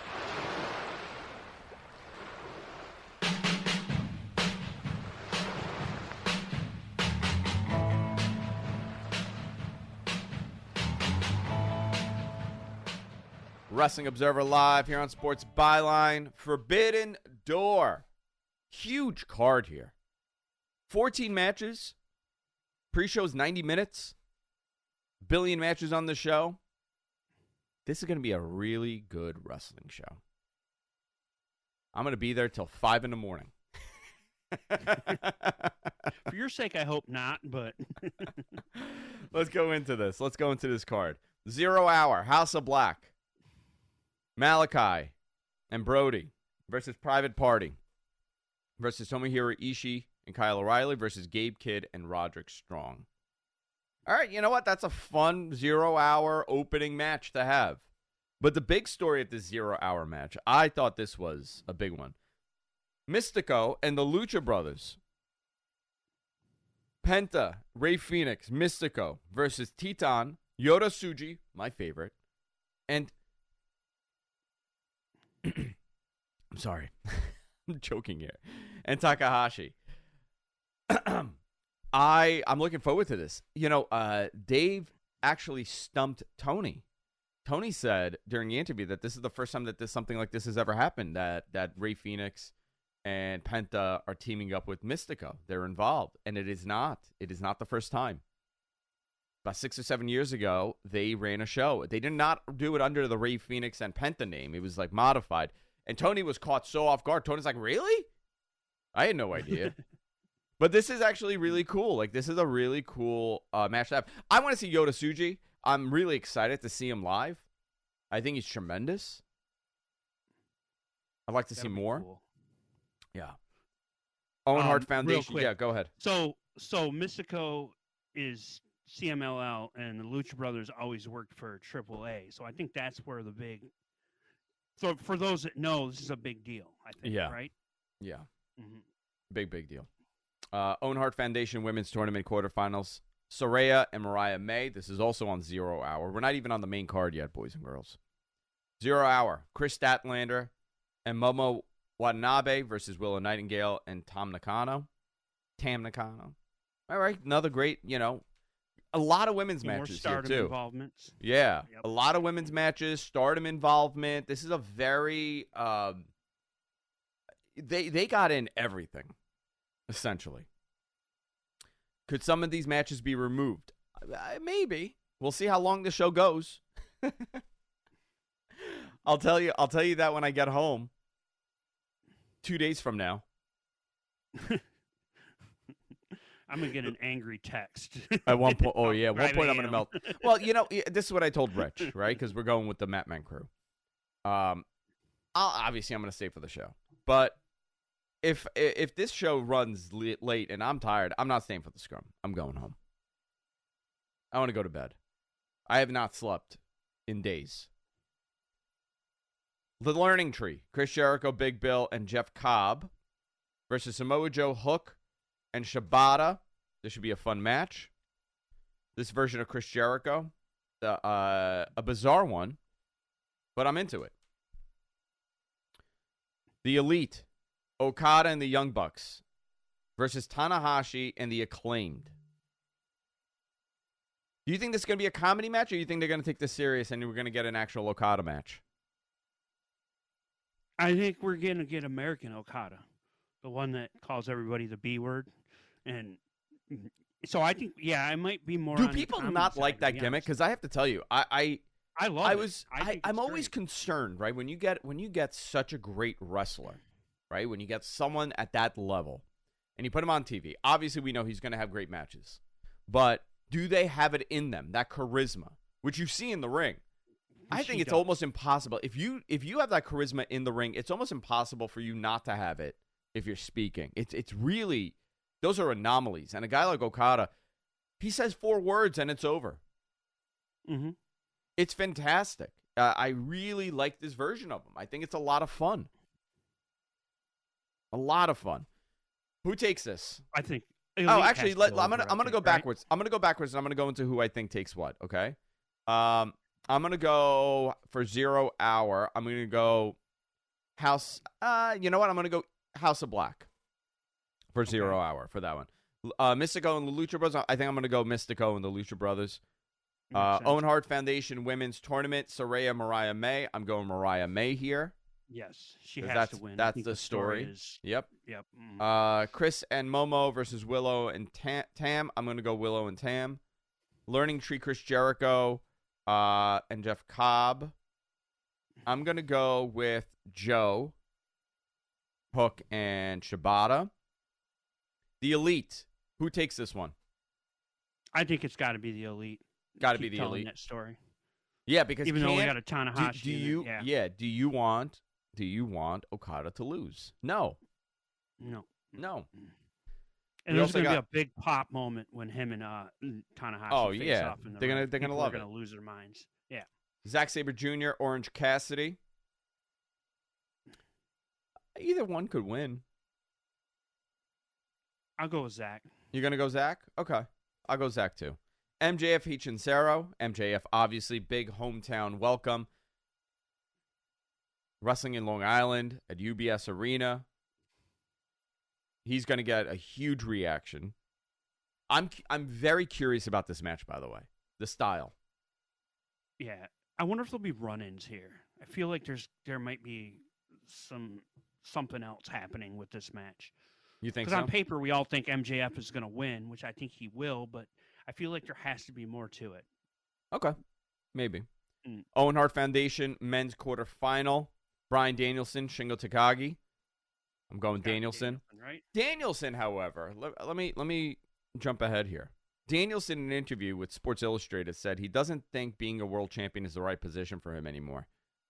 Wrestling Observer Live here on Sports Byline. Forbidden Door. Huge card here. fourteen matches. Pre-show's ninety minutes. Billion matches on the show. This is going to be a really good wrestling show. I'm going to be there till five in the morning. For your sake, I hope not, but... Let's go into this. Let's go into this card. Zero Hour, House of Black. Malachi and Brody versus Private Party versus Tomohiro Ishii and Kyle O'Reilly versus Gabe Kidd and Roderick Strong. All right, you know what? That's a fun zero-hour opening match to have. But the big story at this zero-hour match, I thought this was a big one. Mystico and the Lucha Brothers. Penta, Rey Fenix, Mystico versus Titan, Yota Tsuji, my favorite, and I'm sorry. I'm choking here. And Takahashi. I, I'm looking forward to this. You know, uh, Dave actually stumped Tony. Tony said during the interview that this is the first time that this something like this has ever happened, that, that Rey Fenix and Penta are teaming up with Mystico. They're involved, and it is not. It is not the first time. About six or seven years ago, they ran a show. They did not do it under the Rey Fenix and Penta name. It was like modified. And Tony was caught so off guard. Tony's like, really? I had no idea. But this is actually really cool. Like, this is a really cool uh, match to have. I want to see Yota Tsuji. I'm really excited to see him live. I think he's tremendous. I'd like to That'll see be more. cool. Yeah. Owen Um, Hart real Foundation. quick. Yeah, go ahead. So, so Mystico is C M L L, and the Lucha Brothers always worked for triple A. So I think that's where the big. So for those that know, this is a big deal. I think. Yeah. Right. Yeah. Mhm. Big, big deal. Uh, Owen Hart Foundation Women's Tournament quarterfinals. Soraya and Mariah May. This is also on Zero Hour. We're not even on the main card yet, boys and girls. Zero Hour. Chris Statlander and Momo Watanabe versus Willow Nightingale and Tom Nakano. Tam Nakano. All right. Another great, you know, a lot of women's More matches here, stardom too. involvements. Yeah. Yep. A lot of women's matches, stardom involvement. This is a very, um, they, they got in everything, essentially. Could some of these matches be removed? Uh, maybe. We'll see how long the show goes. I'll tell you. I'll tell you that when I get home. Two days from now. I'm gonna get an angry text. At one point, oh yeah, at one five point I'm gonna a.m. melt. Well, you know, this is what I told Rich, right? Because we're going with the Matman crew. Um, I'll, obviously I'm gonna stay for the show, but if if this show runs late and I'm tired, I'm not staying for the scrum. I'm going home. I want to go to bed. I have not slept in days. The Learning Tree: Chris Jericho, Big Bill, and Jeff Cobb versus Samoa Joe, Hook, and Shibata. This should be a fun match. This version of Chris Jericho, the uh, a bizarre one, but I'm into it. The Elite: Okada and the Young Bucks versus Tanahashi and the Acclaimed. Do you think this is going to be a comedy match, or do you think they're going to take this serious and we're going to get an actual Okada match? I think we're gonna get American Okada, the one that calls everybody the B word, and so I think, yeah, I might be more. Do on the people comedy not side, like to that be gimmick? honest. Because I have to tell you, I, I, I love I it. was, I I, think I'm it's always great. concerned, right? When you get when you get such a great wrestler, right? When you get someone at that level, and you put him on T V, obviously we know he's going to have great matches, but do they have it in them? That charisma, which you see in the ring. I think She it's does. almost impossible. If you if you have that charisma in the ring, it's almost impossible for you not to have it if you're speaking. It's it's really, those are anomalies. And a guy like Okada, he says four words and it's over. Mm-hmm. It's fantastic. Uh, I really like this version of him. I think it's a lot of fun. A lot of fun. Who takes this? I think. Oh, Elite actually, has to let, go I'm gonna over, I'm I gonna go think, right? backwards. I'm gonna go backwards, and I'm gonna go into who I think takes what. Okay. Um, I'm gonna go for Zero Hour. I'm gonna go House. Uh, you know what? I'm gonna go House of Black for Zero Okay. Hour for that one. Uh, Mystico and the Lucha Brothers. I think I'm gonna go Mystico and the Lucha Brothers. Uh, sense. Owen Hart Foundation Women's Tournament. Saraya Mariah May. I'm going Mariah May here. Yes, she 'Cause has that's, to win. I That's think the story. is- Yep. Yep. Mm. Uh, Chris and Momo versus Willow and Ta- Tam. I'm going to go Willow and Tam. Learning Tree, Chris Jericho uh, and Jeff Cobb. I'm going to go with Joe, Hook, and Shibata. The Elite. Who takes this one? I think it's got to be the Elite. Got to Keep be the telling Elite. That story. Yeah, because even though we can- got a Tanahashi. Do, do in it, you? yeah. Do you want? Do you want Okada to lose? No. No. No. And We there's also going to be got- a big pop moment when him and uh, Tanahashi Oh, face yeah. off in the They're gonna- ring. they're gonna People love are it. gonna lose their minds. Yeah. Zack Sabre Junior, Orange Cassidy. Either one could win. I'll go with Zach. You're going to go Zach? Okay. I'll go Zach too. M J F Hichincero. M J F, obviously, big hometown welcome. Wrestling in Long Island at U B S Arena. He's going to get a huge reaction. I'm I'm very curious about this match, by the way. The style. Yeah. I wonder if there'll be run-ins here. I feel like there's there might be some something else happening with this match. You think Because so? on paper, we all think M J F is going to win, which I think he will, but I feel like there has to be more to it. Okay. Maybe. Mm. Owen Hart Foundation men's quarterfinal. Bryan Danielson, Shingo Takagi. I'm going Danielson. Danielson, right? Danielson, however, let, let me let me jump ahead here. Danielson, in an interview with Sports Illustrated, said he doesn't think being a world champion is the right position for him anymore.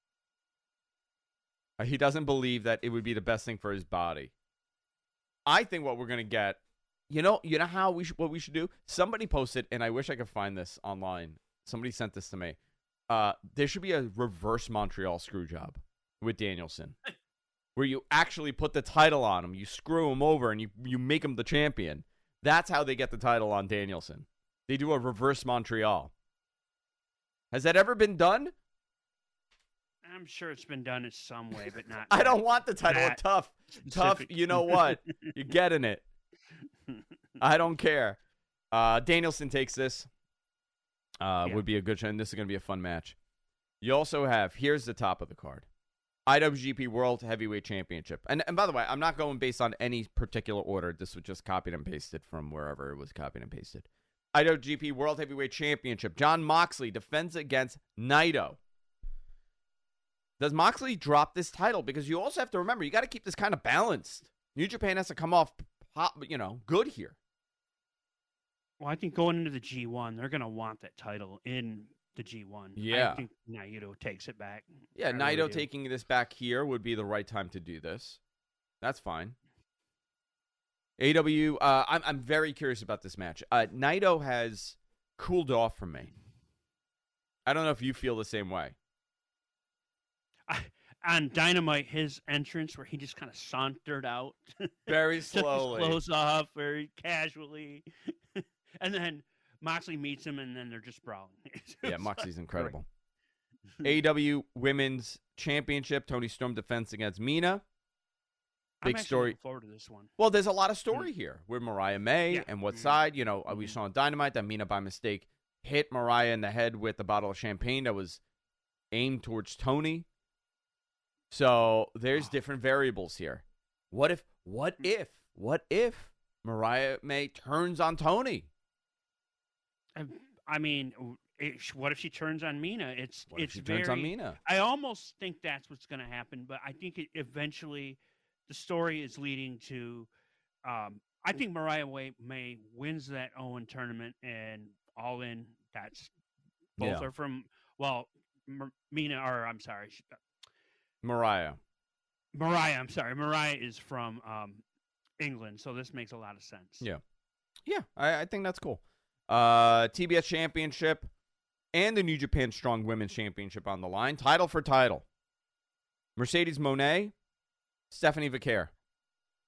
Uh, He doesn't believe that it would be the best thing for his body. I think what we're gonna get, you know, you know how we sh- what we should do. Somebody posted, and I wish I could find this online. Somebody sent this to me. Uh, there should be a reverse Montreal screw job with Danielson, where you actually put the title on him, you screw him over, and you you make him the champion. That's how they get the title on Danielson. They do a reverse Montreal. Has that ever been done? I'm sure it's been done in some way, but not. I don't want the title of that tough. Tough, specific. you know what? You're getting it. I don't care. Uh, Danielson takes this. Uh, Yeah. Would be a good show, and this is going to be a fun match. You also have, here's the top of the card. I W G P World Heavyweight Championship. And and by the way, I'm not going based on any particular order. This was just copied and pasted from wherever it was copied and pasted. I W G P World Heavyweight Championship. John Moxley defends against Naito. Does Moxley drop this title? Because you also have to remember, you got to keep this kind of balanced. New Japan has to come off, pop, you know, good here. Well, I think going into the G one, they're going to want that title in the G one. Yeah. I think Naito takes it back. Yeah, I really Naito do. taking this back here would be the right time to do this. That's fine. A W, uh, I'm I'm very curious about this match. Uh, Naito has cooled off from me. I don't know if you feel the same way. On Dynamite, his entrance where he just kind of sauntered out. Very Took his slowly. clothes off very casually. And then Moxley meets him, and then they're just brawling. It's Yeah, just Moxley's like incredible. great. A E W Women's Championship, Tony Storm defense against Mina. I'm Big actually story. looking forward to this one. Well, there's a lot of story here with Mariah May Yeah. and what side. You know, we saw on Dynamite that Mina, by mistake, hit Mariah in the head with a bottle of champagne that was aimed towards Tony. So there's different variables here. What if, what if, what if Mariah May turns on Tony? I, I mean, it, what if she turns on Mina? It's What if it's she very. turns on Mina? I almost think that's what's going to happen, but I think it eventually the story is leading to. Um, I think Mariah Way, May wins that Owen tournament and All In. That's both Yeah. are from well, Mar- Mina or I'm sorry, she, Mariah. Mariah. I'm sorry, Mariah is from um, England, so this makes a lot of sense. Yeah. Yeah, I, I think that's cool. Uh, T B S Championship and the New Japan Strong Women's Championship on the line. Title for title. Mercedes Moné, Stephanie Vaquer.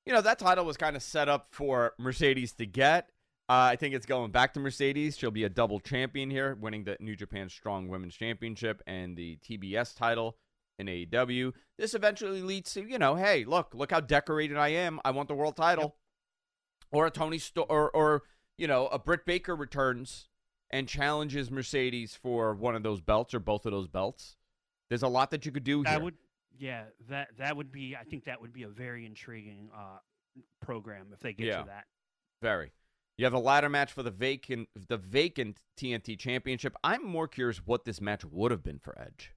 you know, that title was kind of set up for Mercedes to get. Uh, I think it's going back to Mercedes. She'll be a double champion here, winning the New Japan Strong Women's Championship and the T B S title in A E W. This eventually leads to, you know, hey, look, look how decorated I am. I want the world title. Yep. Or a Tony Sto- or, or, you know, a Britt Baker returns and challenges Mercedes for one of those belts or both of those belts. There's a lot that you could do that here. Would, yeah, that that would be, I think that would be a very intriguing uh, program if they get yeah, to that. Very. You have a ladder match for the vacant the vacant T N T Championship. I'm more curious what this match would have been for Edge.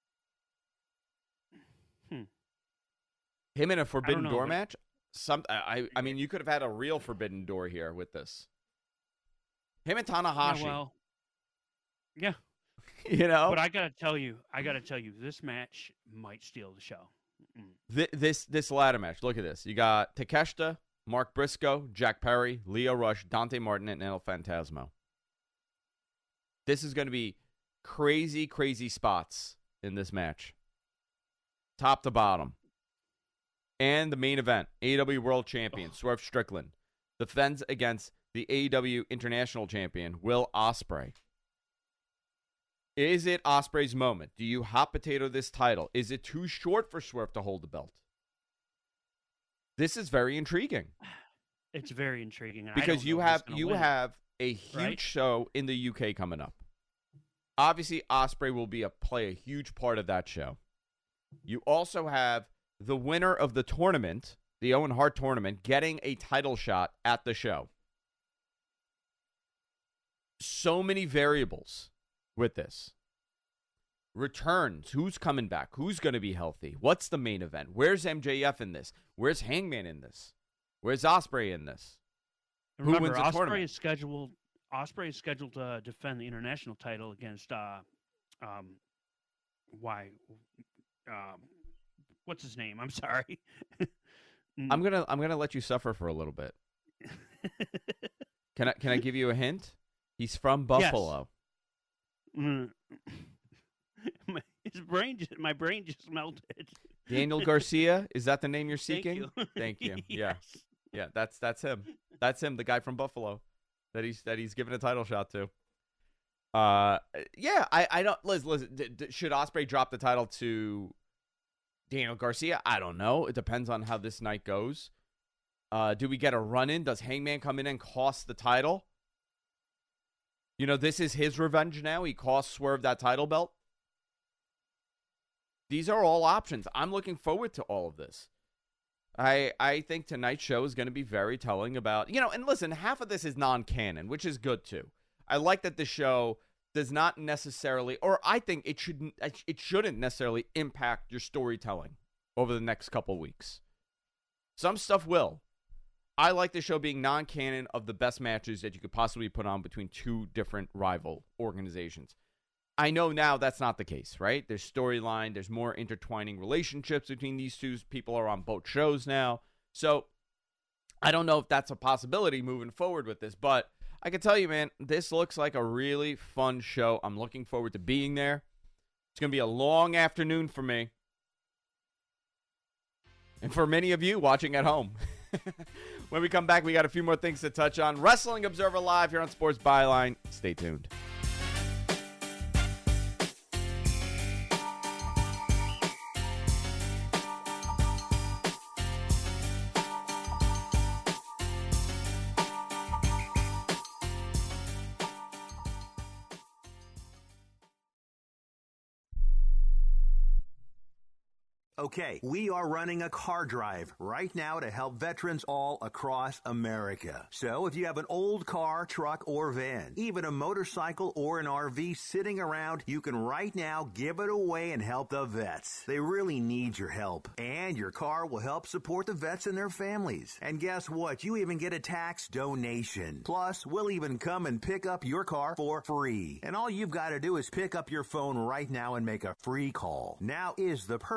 Hmm. Him in a Forbidden know, Door but... match? Some, I, I mean, you could have had a real Forbidden Door here with this. Him and Tanahashi. Yeah, well, yeah. You know? But I got to tell you, I got to tell you, this match might steal the show. Mm. Th- this this ladder match, look at this. You got Takeshita, Mark Briscoe, Jack Perry, Leo Rush, Dante Martin, and El Phantasmo. This is going to be crazy, crazy spots in this match. Top to bottom. And the main event, A E W World Champion, oh. Swerve Strickland, defends against the A E W International Champion, Will Ospreay. Is it Ospreay's moment? Do you hot potato this title? Is it too short for Swerve to hold the belt? This is very intriguing. It's very intriguing. Because you have you win. have a huge right? show in the U K coming up. Obviously, Ospreay will be a play a huge part of that show. You also have the winner of the tournament, the Owen Hart tournament, getting a title shot at the show. So many variables with this. Returns. Who's coming back? Who's going to be healthy? What's the main event? Where's M J F in this? Where's Hangman in this? Where's Ospreay in this? Remember, Who wins the Ospreay tournament? is scheduled. Ospreay is scheduled to defend the international title against. Uh, um, why? Um, what's his name? I'm sorry. I'm gonna I'm gonna let you suffer for a little bit. Can I can I give you a hint? He's from Buffalo. Yes. Mm. my, his brain just, my brain just melted. Daniel Garcia, is that the name you're seeking? Thank you. Thank you. Yes. Yeah, yeah. That's that's him. That's him, the guy from Buffalo, that he's that he's given a title shot to. Uh, yeah. I I don't listen. Listen. D- d- should Ospreay drop the title to Daniel Garcia? I don't know. It depends on how this night goes. Uh, do we get a run in? Does Hangman come in and cost the title? You know, this is his revenge now. He cost Swerve that title belt. These are all options. I'm looking forward to all of this. I I think tonight's show is going to be very telling about, you know, and listen, half of this is non-canon, which is good too. I like that the show does not necessarily, or I think it shouldn't, it shouldn't necessarily impact your storytelling over the next couple weeks. Some stuff will. I like the show being non-canon of the best matches that you could possibly put on between two different rival organizations. I know now that's not the case, right? There's storyline. There's more intertwining relationships between these two. People are on both shows now. So I don't know if that's a possibility moving forward with this. But I can tell you, man, this looks like a really fun show. I'm looking forward to being there. It's going to be a long afternoon for me. And for many of you watching at home. When we come back, we got a few more things to touch on. Wrestling Observer Live here on Sports Byline. Stay tuned. Okay, we are running a car drive right now to help veterans all across America. So if you have an old car, truck, or van, even a motorcycle or an R V sitting around, you can right now give it away and help the vets. They really need your help. And your car will help support the vets and their families. And guess what? You even get a tax donation. Plus, we'll even come and pick up your car for free. And all you've got to do is pick up your phone right now and make a free call. Now is the perfect time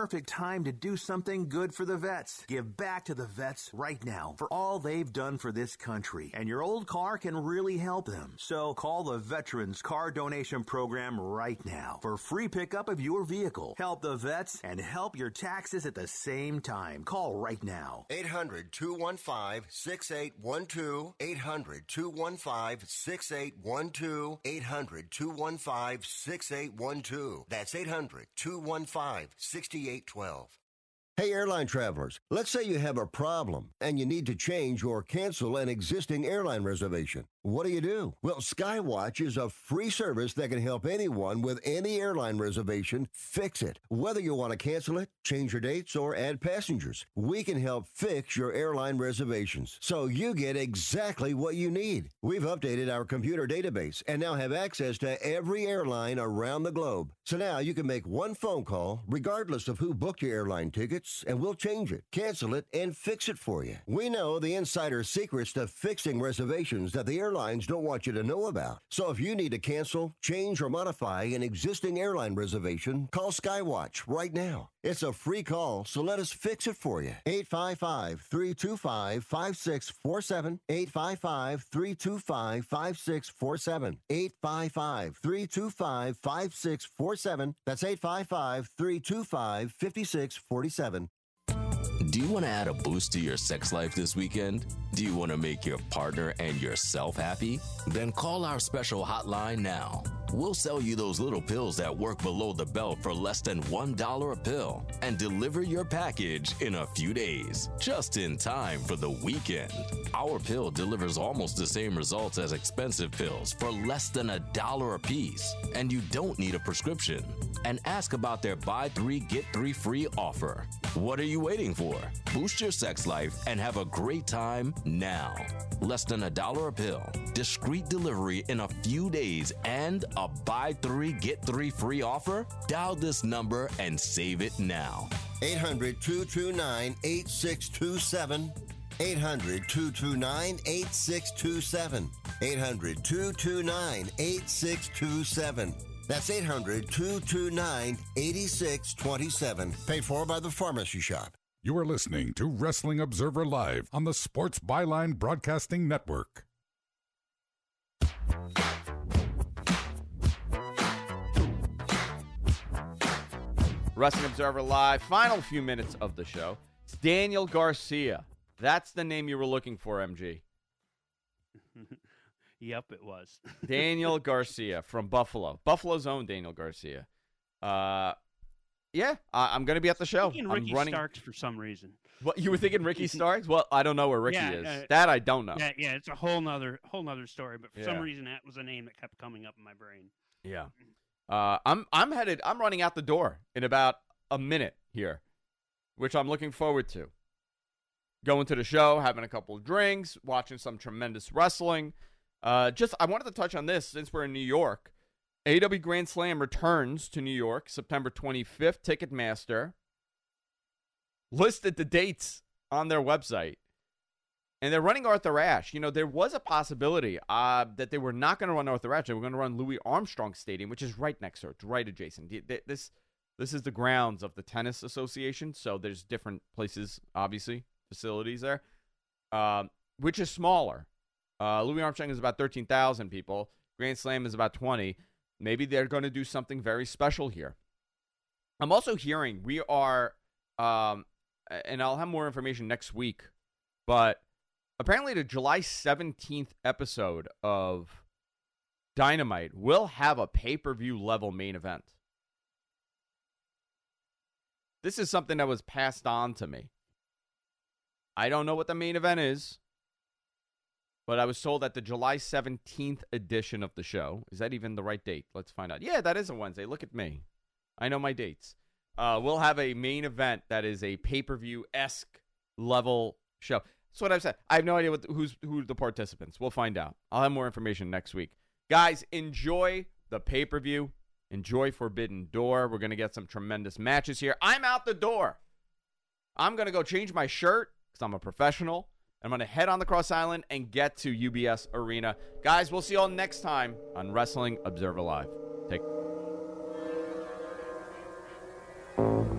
time to do something good for the vets. Give back to the vets right now for all they've done for this country. And your old car can really help them. So call the Veterans Car Donation Program right now for free pickup of your vehicle. Help the vets and help your taxes at the same time. Call right now. eight hundred, two one five, six eight one two. eight hundred, two one five, six eight one two. eight hundred, two one five, six eight one two. That's eight hundred, two one five, six eight one two. Hey, airline travelers, let's say you have a problem and you need to change or cancel an existing airline reservation. What do you do? Well, Skywatch is a free service that can help anyone with any airline reservation fix it. Whether you want to cancel it, change your dates, or add passengers, we can help fix your airline reservations so you get exactly what you need. We've updated our computer database and now have access to every airline around the globe. So now you can make one phone call regardless of who booked your airline tickets, and we'll change it, cancel it, and fix it for you. We know the insider secrets to fixing reservations that the airlines don't want you to know about. So if you need to cancel, change, or modify an existing airline reservation, call Skywatch right now. It's a free call, so let us fix it for you. eight five five, three two five, five six four seven. eight five five, three two five, five six four seven. eight five five, three two five, five six four seven. That's eight five five, three two five, five six four seven. Do you want to add a boost to your sex life this weekend? Do you want to make your partner and yourself happy? Then call our special hotline now. We'll sell you those little pills that work below the belt for less than one dollar a pill and deliver your package in a few days, just in time for the weekend. Our pill delivers almost the same results as expensive pills for less than a dollar a piece, and you don't need a prescription. And ask about their buy three, get three free offer. What are you waiting for? Boost your sex life and have a great time now. Less than a dollar a pill, discreet delivery in a few days, and a buy three, get three free offer? Dial this number and save it now. eight hundred, two two nine, eight six two seven. eight hundred, two two nine, eight six two seven. eight hundred, two two nine, eight six two seven. That's eight hundred, two two nine, eight six two seven. Paid for by the Pharmacy Shop. You are listening to Wrestling Observer Live on the Sports Byline Broadcasting Network. Wrestling Observer Live, final few minutes of the show. It's Daniel Garcia. That's the name you were looking for, M G. Yep, it was. Daniel Garcia from Buffalo. Buffalo's own Daniel Garcia. Uh, yeah, I, I'm going to be at the show. Thinking I'm Ricky running. Starks for some reason. What, you were thinking Ricky Starks? Well, I don't know where Ricky Yeah, is. uh, that I don't know. Yeah, yeah, it's a whole nother, whole nother story. But for Yeah. some reason, that was a name that kept coming up in my brain. Yeah. Uh, I'm I'm headed. I'm running out the door in about a minute here, which I'm looking forward to. Going to the show, having a couple of drinks, watching some tremendous wrestling. Uh, just I wanted to touch on this since we're in New York. A E W Grand Slam returns to New York September twenty-fifth. Ticketmaster listed the dates on their website, and they're running Arthur Ashe. You know, there was a possibility uh, that they were not going to run Arthur Ashe. They were going to run Louis Armstrong Stadium, which is right next door. It's right adjacent. This this is the grounds of the Tennis Association, so there's different places, obviously, facilities there, um, which is smaller. Uh, Louis Armstrong is about thirteen thousand people. Grand Slam is about twenty. Maybe they're going to do something very special here. I'm also hearing we are, um, and I'll have more information next week, but apparently the July seventeenth episode of Dynamite will have a pay-per-view level main event. This is something that was passed on to me. I don't know what the main event is, but I was told that the July seventeenth edition of the show, is that even the right date? Let's find out. Yeah, that is a Wednesday. Look at me. I know my dates. Uh, we'll have a main event that is a pay-per-view-esque level show. That's what I've said. I have no idea what the, who's who the participants. We'll find out. I'll have more information next week. Guys, enjoy the pay-per-view. Enjoy Forbidden Door. We're going to get some tremendous matches here. I'm out the door. I'm going to go change my shirt because I'm a professional. I'm going to head on the Cross Island and get to U B S Arena. Guys, we'll see you all next time on Wrestling Observer Live. Take care.